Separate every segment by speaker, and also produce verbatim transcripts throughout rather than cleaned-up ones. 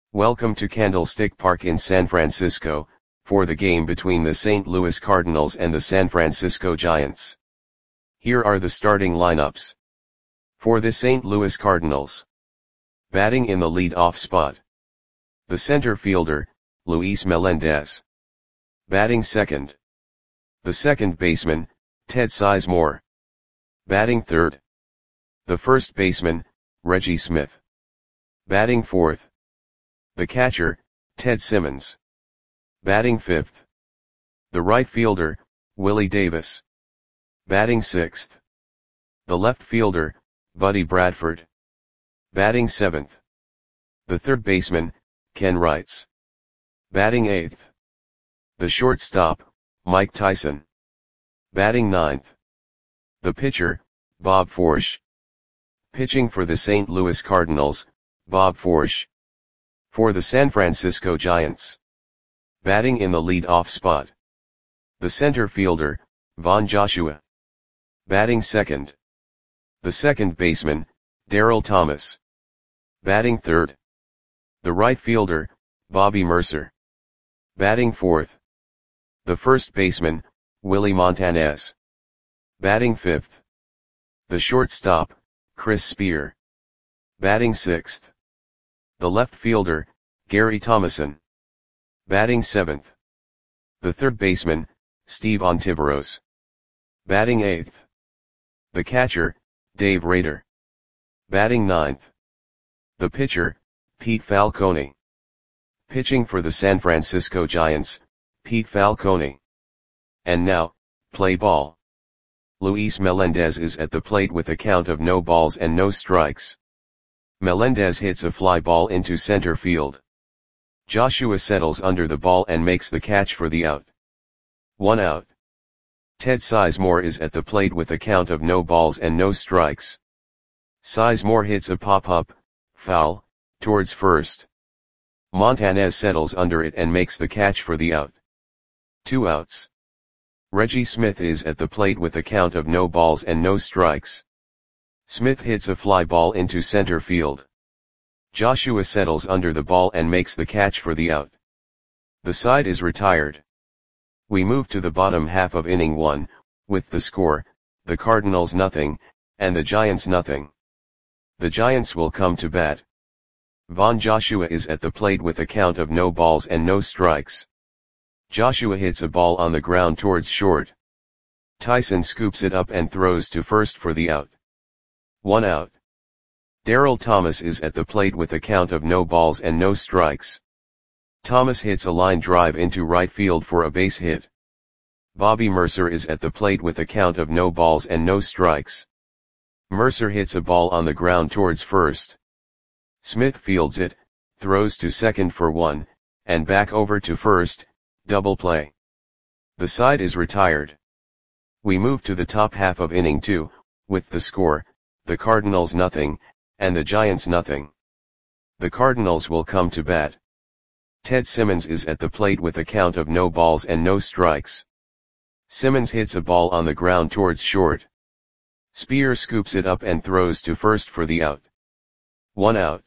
Speaker 1: Welcome to Candlestick Park in San Francisco, for the game between the Saint Louis Cardinals and the San Francisco Giants. Here are the starting lineups. For the Saint Louis Cardinals. Batting in the lead-off spot. The center fielder, Luis Melendez. Batting second. The second baseman, Ted Sizemore. Batting third. The first baseman, Reggie Smith. Batting fourth. The catcher, Ted Simmons. Batting fifth. The right fielder, Willie Davis. Batting sixth. The left fielder, Buddy Bradford. Batting seventh. The third baseman, Ken Wrights. Batting eighth. The shortstop, Mike Tyson. Batting ninth. The pitcher, Bob Forsch. Pitching for the Saint Louis Cardinals, Bob Forsch. For the San Francisco Giants. Batting in the lead-off spot. The center fielder, Von Joshua. Batting second. The second baseman, Darryl Thomas. Batting third. The right fielder, Bobby Murcer. Batting fourth. The first baseman, Willie Montanez. Batting fifth. The shortstop, Chris Spear. Batting sixth. The left fielder, Gary Thomason. Batting seventh. The third baseman, Steve Ontiveros. Batting eighth. The catcher, Dave Rader. Batting ninth. The pitcher, Pete Falcone. Pitching for the San Francisco Giants, Pete Falcone. And now, play ball. Luis Melendez is at the plate with a count of no balls and no strikes. Melendez hits a fly ball into center field. Joshua settles under the ball and makes the catch for the out. One out. Ted Sizemore is at the plate with a count of no balls and no strikes. Sizemore hits a pop-up, foul, towards first. Montanez settles under it and makes the catch for the out. Two outs. Reggie Smith is at the plate with a count of no balls and no strikes. Smith hits a fly ball into center field. Joshua settles under the ball and makes the catch for the out. The side is retired. We move to the bottom half of inning one, with the score, the Cardinals nothing, and the Giants nothing. The Giants will come to bat. Von Joshua is at the plate with a count of no balls and no strikes. Joshua hits a ball on the ground towards short. Tyson scoops it up and throws to first for the out. One out. Darryl Thomas is at the plate with a count of no balls and no strikes. Thomas hits a line drive into right field for a base hit. Bobby Murcer is at the plate with a count of no balls and no strikes. Murcer hits a ball on the ground towards first. Smith fields it, throws to second for one, and back over to first, double play. The side is retired. We move to the top half of inning two, with the score, the Cardinals nothing, and the Giants nothing. The Cardinals will come to bat. Ted Simmons is at the plate with a count of no balls and no strikes. Simmons hits a ball on the ground towards short. Spear scoops it up and throws to first for the out. One out.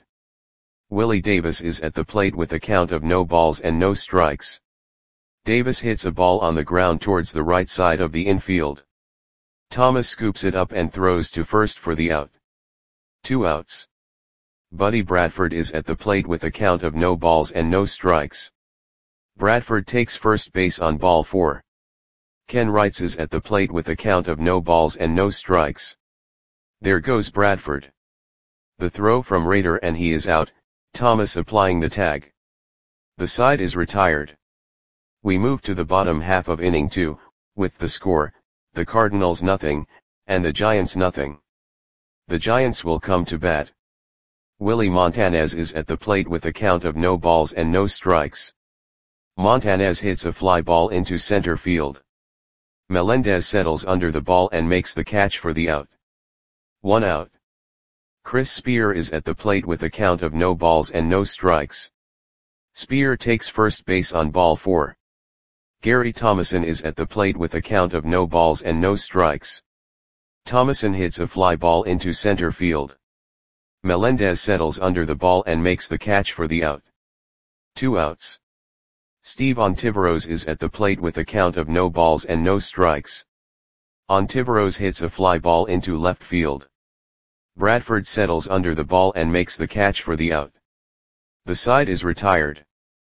Speaker 1: Willie Davis is at the plate with a count of no balls and no strikes. Davis hits a ball on the ground towards the right side of the infield. Thomas scoops it up and throws to first for the out. Two outs. Buddy Bradford is at the plate with a count of no balls and no strikes. Bradford takes first base on ball four. Ken Wrights is at the plate with a count of no balls and no strikes. There goes Bradford. The throw from Rader and he is out, Thomas applying the tag. The side is retired. We move to the bottom half of inning two, with the score, the Cardinals nothing, and the Giants nothing. The Giants will come to bat. Willie Montanez is at the plate with a count of no balls and no strikes. Montanez hits a fly ball into center field. Melendez settles under the ball and makes the catch for the out. One out. Chris Spear is at the plate with a count of no balls and no strikes. Spear takes first base on ball four. Gary Thomason is at the plate with a count of no balls and no strikes. Thomason hits a fly ball into center field. Melendez settles under the ball and makes the catch for the out. Two outs. Steve Ontiveros is at the plate with a count of no balls and no strikes. Ontiveros hits a fly ball into left field. Bradford settles under the ball and makes the catch for the out. The side is retired.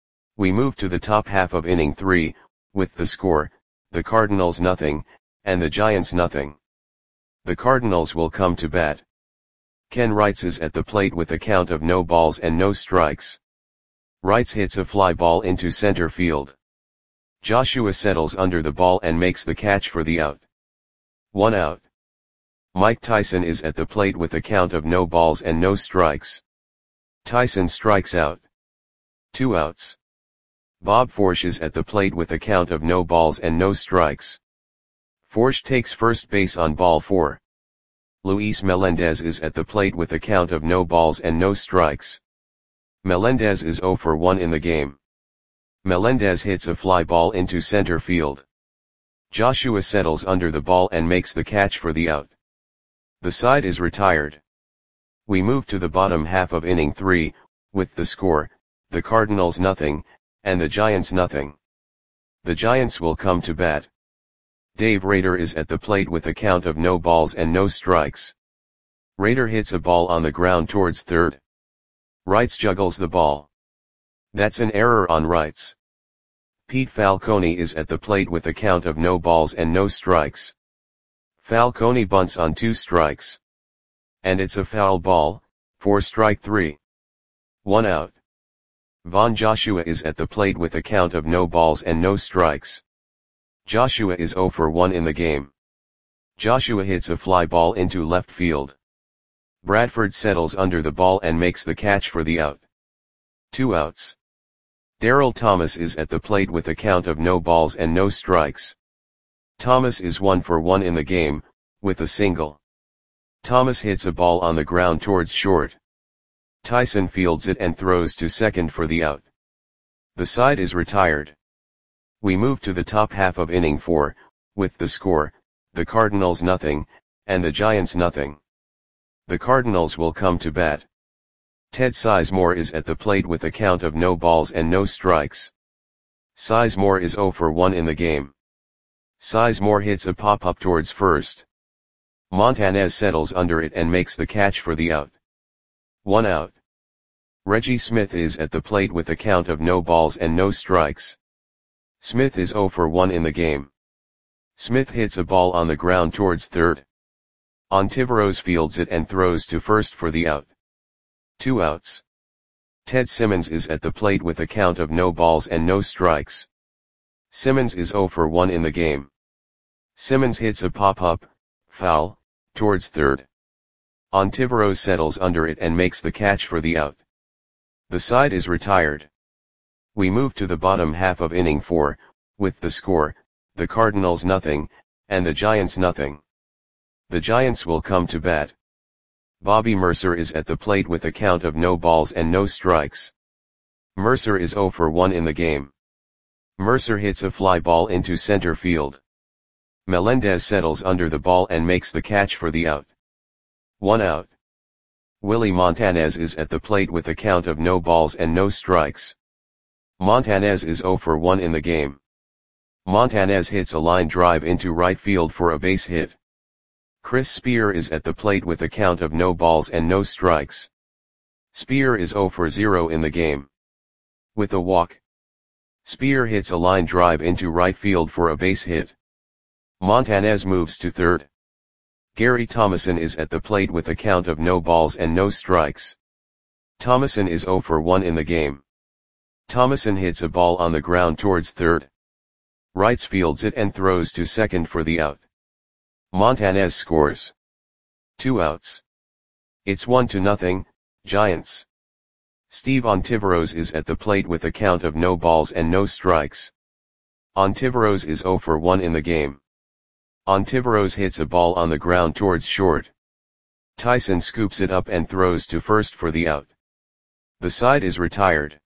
Speaker 1: We move to the top half of inning three, with the score, the Cardinals nothing, and the Giants nothing. The Cardinals will come to bat. Ken Wrights is at the plate with a count of no balls and no strikes. Wrights hits a fly ball into center field. Joshua settles under the ball and makes the catch for the out. One out. Mike Tyson is at the plate with a count of no balls and no strikes. Tyson strikes out. Two outs. Bob Forsch is at the plate with a count of no balls and no strikes. Forsch takes first base on ball four. Luis Melendez is at the plate with a count of no balls and no strikes. Melendez is oh for one in the game. Melendez hits a fly ball into center field. Joshua settles under the ball and makes the catch for the out. The side is retired. We move to the bottom half of inning three, with the score, the Cardinals nothing, and the Giants nothing. The Giants will come to bat. Dave Rader is at the plate with a count of no balls and no strikes. Rader hits a ball on the ground towards third. Wrights juggles the ball. That's an error on Wrights. Pete Falcone is at the plate with a count of no balls and no strikes. Falcone bunts on two strikes. And it's a foul ball, for strike three. One out. Von Joshua is at the plate with a count of no balls and no strikes. Joshua is oh for one in the game. Joshua hits a fly ball into left field. Bradford settles under the ball and makes the catch for the out. Two outs. Darryl Thomas is at the plate with a count of no balls and no strikes. Thomas is one for one in the game, with a single. Thomas hits a ball on the ground towards short. Tyson fields it and throws to second for the out. The side is retired. We move to the top half of inning four, with the score, the Cardinals nothing, and the Giants nothing. The Cardinals will come to bat. Ted Sizemore is at the plate with a count of no balls and no strikes. Sizemore is oh for one in the game. Sizemore hits a pop-up towards first. Montanez settles under it and makes the catch for the out. One out. Reggie Smith is at the plate with a count of no balls and no strikes. Smith is oh for one in the game. Smith hits a ball on the ground towards third. Ontiveros fields it and throws to first for the out. Two outs. Ted Simmons is at the plate with a count of no balls and no strikes. Simmons is oh for one in the game. Simmons hits a pop-up, foul, towards third. Ontiveros settles under it and makes the catch for the out. The side is retired. We move to the bottom half of inning four, with the score, the Cardinals nothing, and the Giants nothing. The Giants will come to bat. Bobby Mercer is at the plate with a count of no balls and no strikes. Mercer is oh for one in the game. Mercer hits a fly ball into center field. Melendez settles under the ball and makes the catch for the out. One out. Willie Montanez is at the plate with a count of no balls and no strikes. Montanez is oh for one in the game. Montanez hits a line drive into right field for a base hit. Chris Spear is at the plate with a count of no balls and no strikes. Spear is oh for zero in the game. With a walk. Spear hits a line drive into right field for a base hit. Montanez moves to third. Gary Thomason is at the plate with a count of no balls and no strikes. Thomason is oh for one in the game. Thomason hits a ball on the ground towards third. Wrights fields it and throws to second for the out. Montanez scores. Two outs. It's one to nothing, Giants. Steve Ontiveros is at the plate with a count of no balls and no strikes. Ontiveros is oh for one in the game. Ontiveros hits a ball on the ground towards short. Tyson scoops it up and throws to first for the out. The side is retired.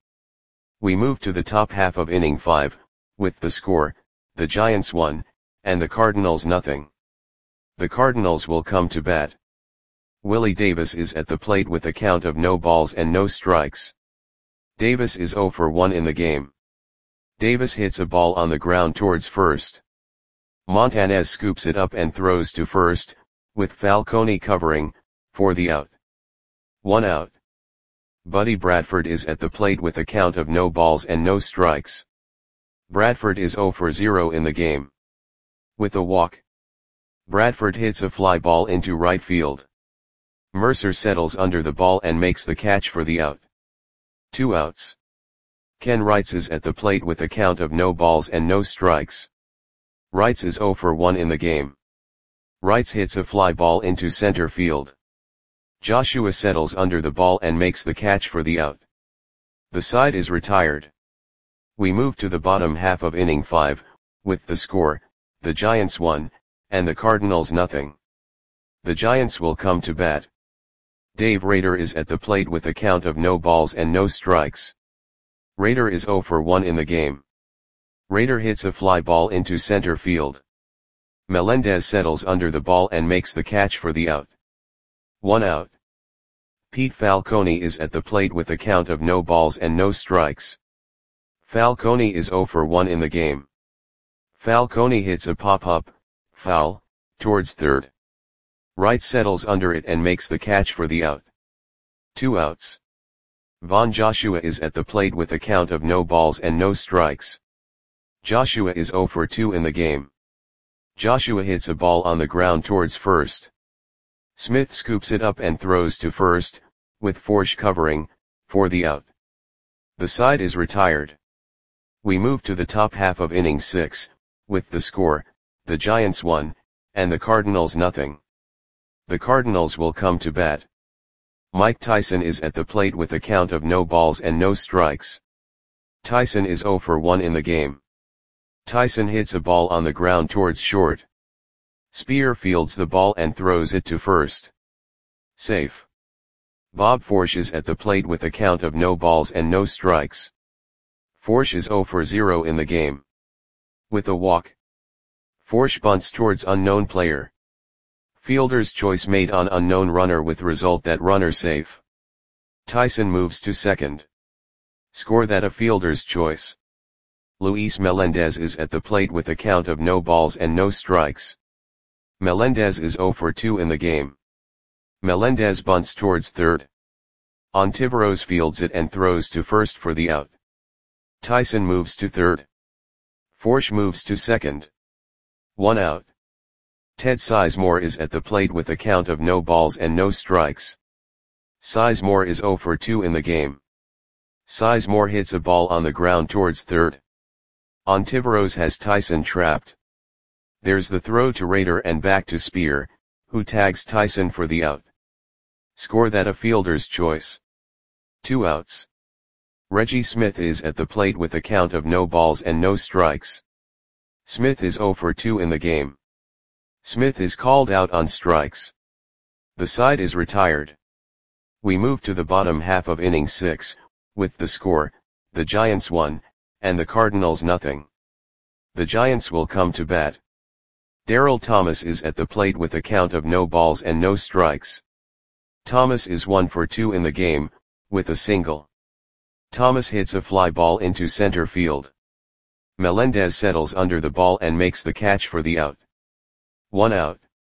Speaker 1: We move to the top half of inning five, with the score, the Giants one, and the Cardinals nothing. The Cardinals will come to bat. Willie Davis is at the plate with a count of no balls and no strikes. Davis is zero for one in the game. Davis hits a ball on the ground towards first. Montanez scoops it up and throws to first, with Falcone covering, for the out. One out. Buddy Bradford is at the plate with a count of no balls and no strikes. Bradford is zero for zero in the game. With a walk, Bradford hits a fly ball into right field. Mercer settles under the ball and makes the catch for the out. Two outs. Ken Wrights is at the plate with a count of no balls and no strikes. Wrights is zero for one in the game. Wrights hits a fly ball into center field. Joshua settles under the ball and makes the catch for the out. The side is retired. We move to the bottom half of inning five, with the score, the Giants one, and the Cardinals nothing. The Giants will come to bat. Dave Rader is at the plate with a count of no balls and no strikes. Rader is zero for one in the game. Rader hits a fly ball into center field. Melendez settles under the ball and makes the catch for the out. One out. Pete Falcone is at the plate with a count of no balls and no strikes. Falcone is zero for one in the game. Falcone hits a pop-up, foul, towards third. Wright settles under it and makes the catch for the out. Two outs. Von Joshua is at the plate with a count of no balls and no strikes. Joshua is zero for two in the game. Joshua hits a ball on the ground towards first. Smith scoops it up and throws to first, with Forsch covering, for the out. The side is retired. We move to the top half of inning six, with the score, the Giants one, and the Cardinals nothing. The Cardinals will come to bat. Mike Tyson is at the plate with a count of no balls and no strikes. Tyson is zero for one in the game. Tyson hits a ball on the ground towards short. Spear fields the ball and throws it to first. Safe. Bob Forsch is at the plate with a count of no balls and no strikes. Forsch is zero for zero in the game. With a walk, Forsch bunts towards unknown player. Fielder's choice made on unknown runner with result that runner safe. Tyson moves to second. Score that a fielder's choice. Luis Melendez is at the plate with a count of no balls and no strikes. Melendez is zero for two in the game. Melendez bunts towards third. Ontiveros fields it and throws to first for the out. Tyson moves to third. Forsch moves to second. One out. Ted Sizemore is at the plate with a count of no balls and no strikes. Sizemore is zero for two in the game. Sizemore hits a ball on the ground towards third. Ontiveros has Tyson trapped. There's the throw to Rader and back to Spear, who tags Tyson for the out. Score that a fielder's choice. Two outs. Reggie Smith is at the plate with a count of no balls and no strikes. Smith is zero for two in the game. Smith is called out on strikes. The side is retired. We move to the bottom half of inning six, with the score, the Giants one, and the Cardinals nothing. The Giants will come to bat. Darryl Thomas is at the plate with a count of no balls and no strikes. Thomas is one for two in the game, with a single. Thomas hits a fly ball into center field. Melendez settles under the ball and makes the catch for the out. One out.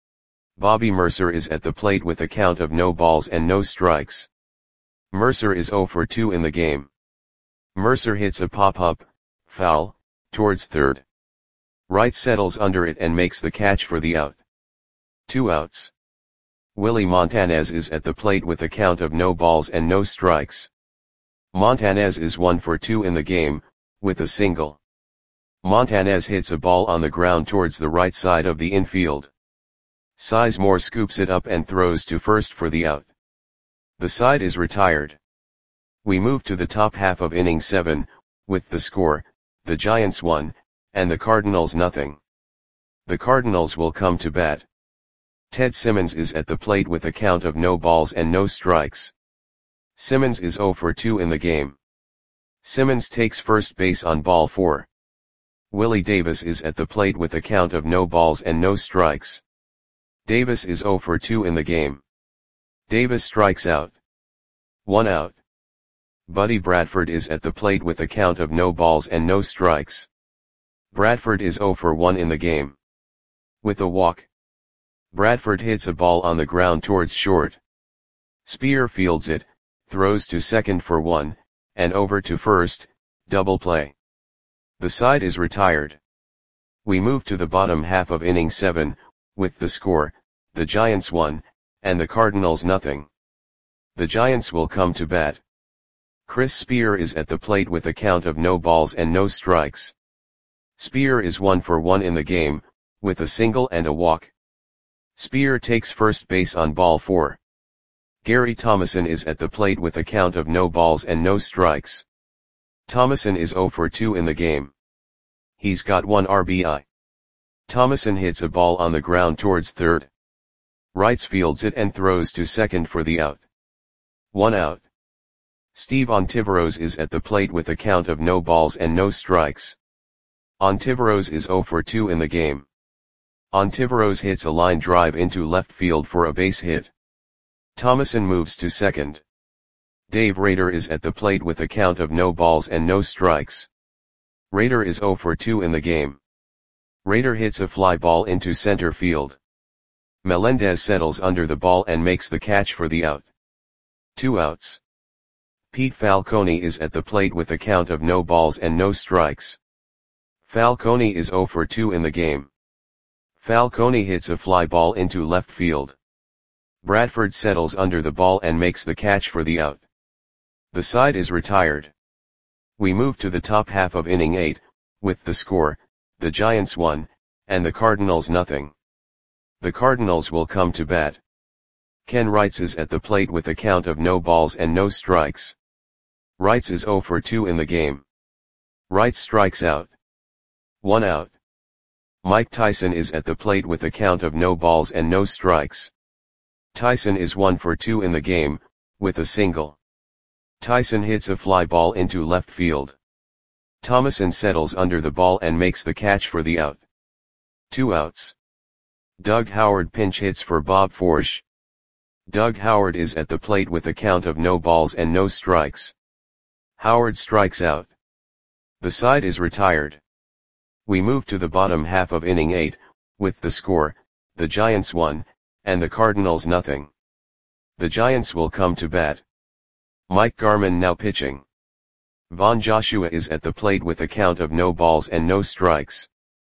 Speaker 1: Bobby Mercer is at the plate with a count of no balls and no strikes. Mercer is zero for two in the game. Mercer hits a pop-up, foul, towards third. Wright settles under it and makes the catch for the out. Two outs. Willie Montanez is at the plate with a count of no balls and no strikes. Montanez is one for two in the game, with a single. Montanez hits a ball on the ground towards the right side of the infield. Sizemore scoops it up and throws to first for the out. The side is retired. We move to the top half of inning seven, with the score, the Giants one, and the Cardinals nothing. The Cardinals will come to bat. Ted Simmons is at the plate with a count of no balls and no strikes. Simmons is zero for two in the game. Simmons takes first base on ball four. Willie Davis is at the plate with a count of no balls and no strikes. Davis is zero for two in the game. Davis strikes out. One out. Buddy Bradford is at the plate with a count of no balls and no strikes. Bradford is zero for one in the game. With a walk, Bradford hits a ball on the ground towards short. Spear fields it, throws to second for one, and over to first, double play. The side is retired. We move to the bottom half of inning seven, with the score, the Giants one, and the Cardinals nothing. The Giants will come to bat. Chris Spear is at the plate with a count of no balls and no strikes. Spear is one for one in the game, with a single and a walk. Spear takes first base on ball four. Gary Thomason is at the plate with a count of no balls and no strikes. Thomason is zero for two in the game. He's got one R B I. Thomason hits a ball on the ground towards third. Wrights fields it and throws to second for the out. One out. Steve Ontiveros is at the plate with a count of no balls and no strikes. Ontiveros is zero for two in the game. Ontiveros hits a line drive into left field for a base hit. Thomason moves to second. Dave Rader is at the plate with a count of no balls and no strikes. Rader is zero for two in the game. Rader hits a fly ball into center field. Melendez settles under the ball and makes the catch for the out. Two outs. Pete Falcone is at the plate with a count of no balls and no strikes. Falcone is zero for two in the game. Falcone hits a fly ball into left field. Bradford settles under the ball and makes the catch for the out. The side is retired. We move to the top half of inning eight, with the score, the Giants one, and the Cardinals nothing. The Cardinals will come to bat. Ken Wrights is at the plate with a count of no balls and no strikes. Wrights is zero for two in the game. Wrights strikes out. One out. Mike Tyson is at the plate with a count of no balls and no strikes. Tyson is one for two in the game, with a single. Tyson hits a fly ball into left field. Thomason settles under the ball and makes the catch for the out. Two outs. Doug Howard pinch hits for Bob Forsch. Doug Howard is at the plate with a count of no balls and no strikes. Howard strikes out. The side is retired. We move to the bottom half of inning eight, with the score, the Giants one, and the Cardinals nothing. The Giants will come to bat. Mike Garman now pitching. Von Joshua is at the plate with a count of no balls and no strikes.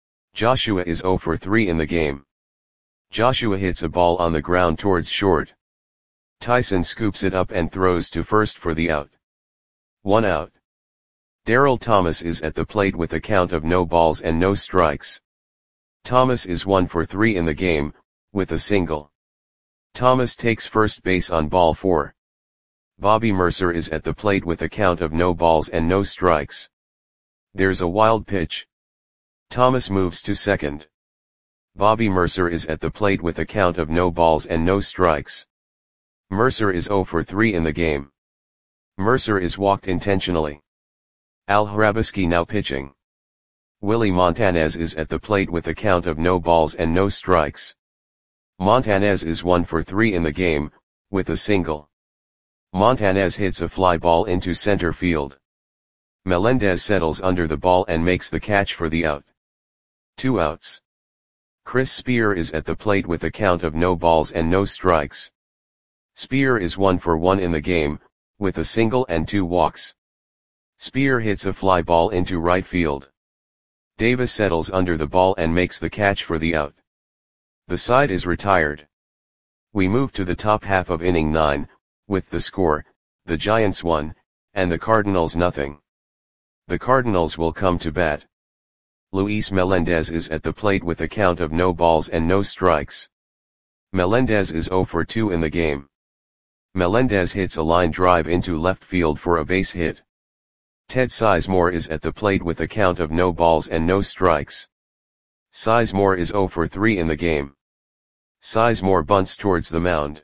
Speaker 1: Joshua is zero for three in the game. Joshua hits a ball on the ground towards short. Tyson scoops it up and throws to first for the out. One out. Darryl Thomas is at the plate with a count of no balls and no strikes. Thomas is one for three in the game, with a single. Thomas takes first base on ball four. Bobby Mercer is at the plate with a count of no balls and no strikes. There's a wild pitch. Thomas moves to second. Bobby Mercer is at the plate with a count of no balls and no strikes. Mercer is zero for three in the game. Mercer is walked intentionally. Al Hrabosky now pitching. Willie Montanez is at the plate with a count of no balls and no strikes. Montanez is one for three in the game, with a single. Montanez hits a fly ball into center field. Melendez settles under the ball and makes the catch for the out. Two outs. Chris Spear is at the plate with a count of no balls and no strikes. Spear is one for one in the game, with a single and two walks. Spear hits a fly ball into right field. Davis settles under the ball and makes the catch for the out. The side is retired. We move to the top half of inning nine, with the score, the Giants one, and the Cardinals nothing. The Cardinals will come to bat. Luis Melendez is at the plate with a count of no balls and no strikes. Melendez is zero for two in the game. Melendez hits a line drive into left field for a base hit. Ted Sizemore is at the plate with a count of no balls and no strikes. Sizemore is zero for three in the game. Sizemore bunts towards the mound.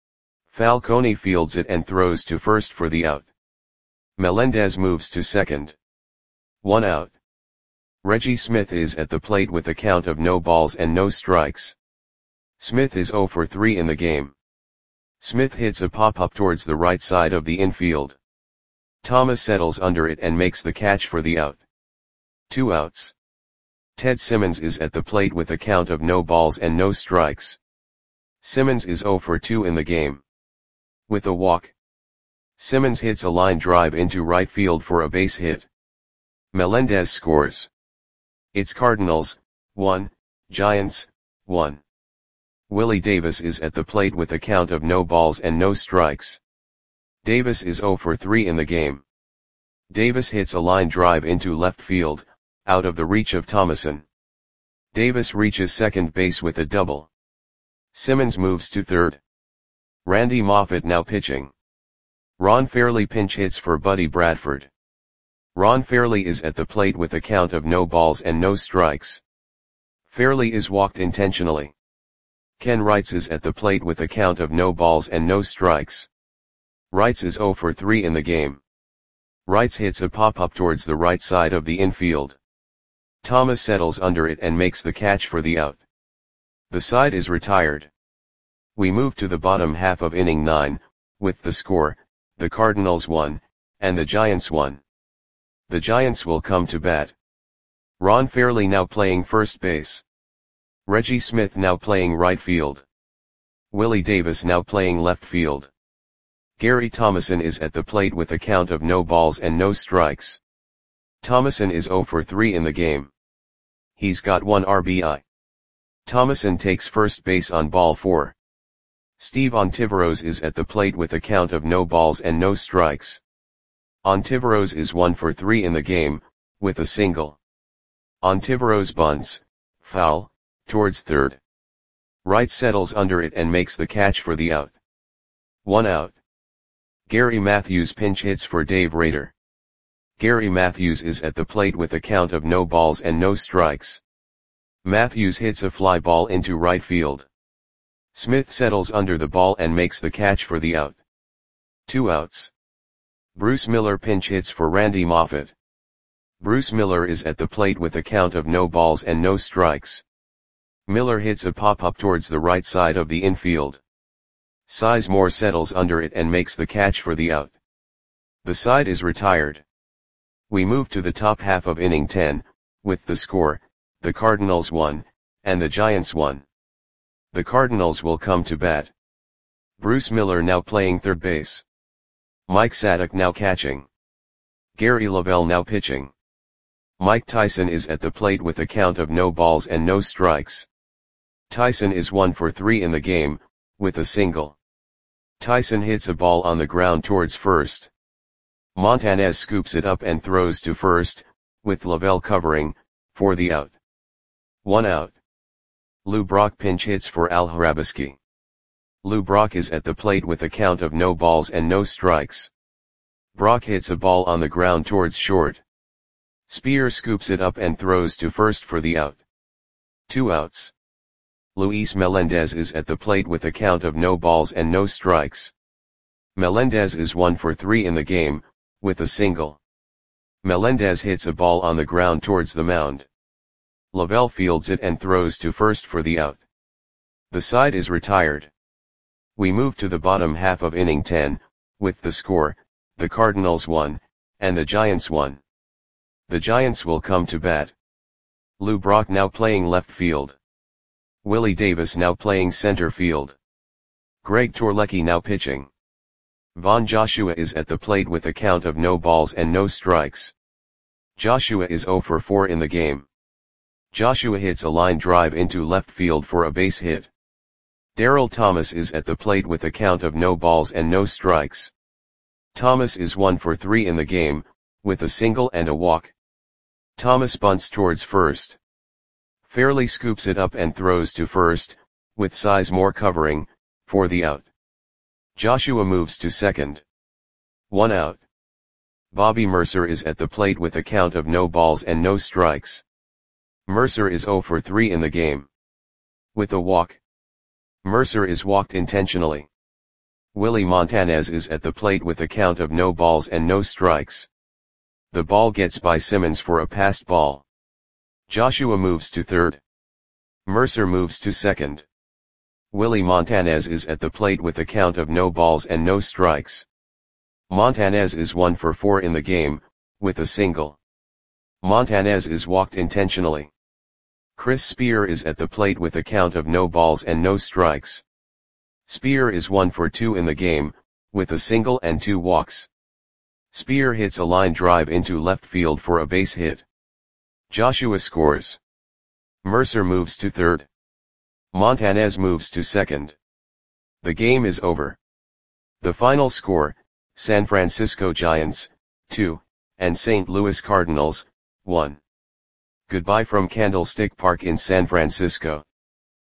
Speaker 1: Falcone fields it and throws to first for the out. Melendez moves to second. One out. Reggie Smith is at the plate with a count of no balls and no strikes. Smith is zero for three in the game. Smith hits a pop-up towards the right side of the infield. Thomas settles under it and makes the catch for the out. Two outs. Ted Simmons is at the plate with a count of no balls and no strikes. Simmons is oh for two in the game. With a walk. Simmons hits a line drive into right field for a base hit. Melendez scores. It's Cardinals, one, Giants, one. Willie Davis is at the plate with a count of no balls and no strikes. Davis is oh for three in the game. Davis hits a line drive into left field, out of the reach of Thomason. Davis reaches second base with a double. Simmons moves to third. Randy Moffett now pitching. Ron Fairly pinch hits for Buddy Bradford. Ron Fairly is at the plate with a count of no balls and no strikes. Fairly is walked intentionally. Ken Wrights is at the plate with a count of no balls and no strikes. Wrights is oh for three in the game. Wrights hits a pop-up towards the right side of the infield. Thomas settles under it and makes the catch for the out. The side is retired. We move to the bottom half of inning nine, with the score, the Cardinals won, and the Giants won. The Giants will come to bat. Ron Fairly now playing first base. Reggie Smith now playing right field. Willie Davis now playing left field. Gary Thomason is at the plate with a count of no balls and no strikes. Thomason is oh for three in the game. He's got one R B I. Thomason takes first base on ball four. Steve Ontiveros is at the plate with a count of no balls and no strikes. Ontiveros is one for three in the game, with a single. Ontiveros bunts, foul, towards third. Wright settles under it and makes the catch for the out. One out. Gary Matthews pinch hits for Dave Rader. Gary Matthews is at the plate with a count of no balls and no strikes. Matthews hits a fly ball into right field. Smith settles under the ball and makes the catch for the out. Two outs. Bruce Miller pinch hits for Randy Moffett. Bruce Miller is at the plate with a count of no balls and no strikes. Miller hits a pop-up towards the right side of the infield. Sizemore settles under it and makes the catch for the out. The side is retired. We move to the top half of inning ten, with the score, the Cardinals won, and the Giants won. The Cardinals will come to bat. Bruce Miller now playing third base. Mike Sadek now catching. Gary Lavelle now pitching. Mike Tyson is at the plate with a count of no balls and no strikes. Tyson is one for three in the game, with a single. Tyson hits a ball on the ground towards first. Montanez scoops it up and throws to first, with Lavelle covering, for the out. One out. Lou Brock pinch hits for Al Hrabosky. Lou Brock is at the plate with a count of no balls and no strikes. Brock hits a ball on the ground towards short. Spear scoops it up and throws to first for the out. Two outs. Luis Melendez is at the plate with a count of no balls and no strikes. Melendez is one for three in the game, with a single. Melendez hits a ball on the ground towards the mound. Lavelle fields it and throws to first for the out. The side is retired. We move to the bottom half of inning ten, with the score, the Cardinals won, and the Giants won. The Giants will come to bat. Lou Brock now playing left field. Willie Davis now playing center field. Greg Torlecki now pitching. Von Joshua is at the plate with a count of no balls and no strikes. Joshua is oh for four in the game. Joshua hits a line drive into left field for a base hit. Darryl Thomas is at the plate with a count of no balls and no strikes. Thomas is one for three in the game, with a single and a walk. Thomas bunts towards first. Fairly scoops it up and throws to first, with Sizemore covering, for the out. Joshua moves to second. One out. Bobby Mercer is at the plate with a count of no balls and no strikes. Mercer is oh for three in the game. With a walk. Mercer is walked intentionally. Willie Montanez is at the plate with a count of no balls and no strikes. The ball gets by Simmons for a passed ball. Joshua moves to third. Mercer moves to second. Willie Montanez is at the plate with a count of no balls and no strikes. Montanez is one for four in the game, with a single. Montanez is walked intentionally. Chris Spear is at the plate with a count of no balls and no strikes. Spear is one for two in the game, with a single and two walks. Spear hits a line drive into left field for a base hit. Joshua scores. Mercer moves to third. Montanez moves to second. The game is over. The final score, San Francisco Giants, two, and Saint Louis Cardinals, one. Goodbye from Candlestick Park in San Francisco.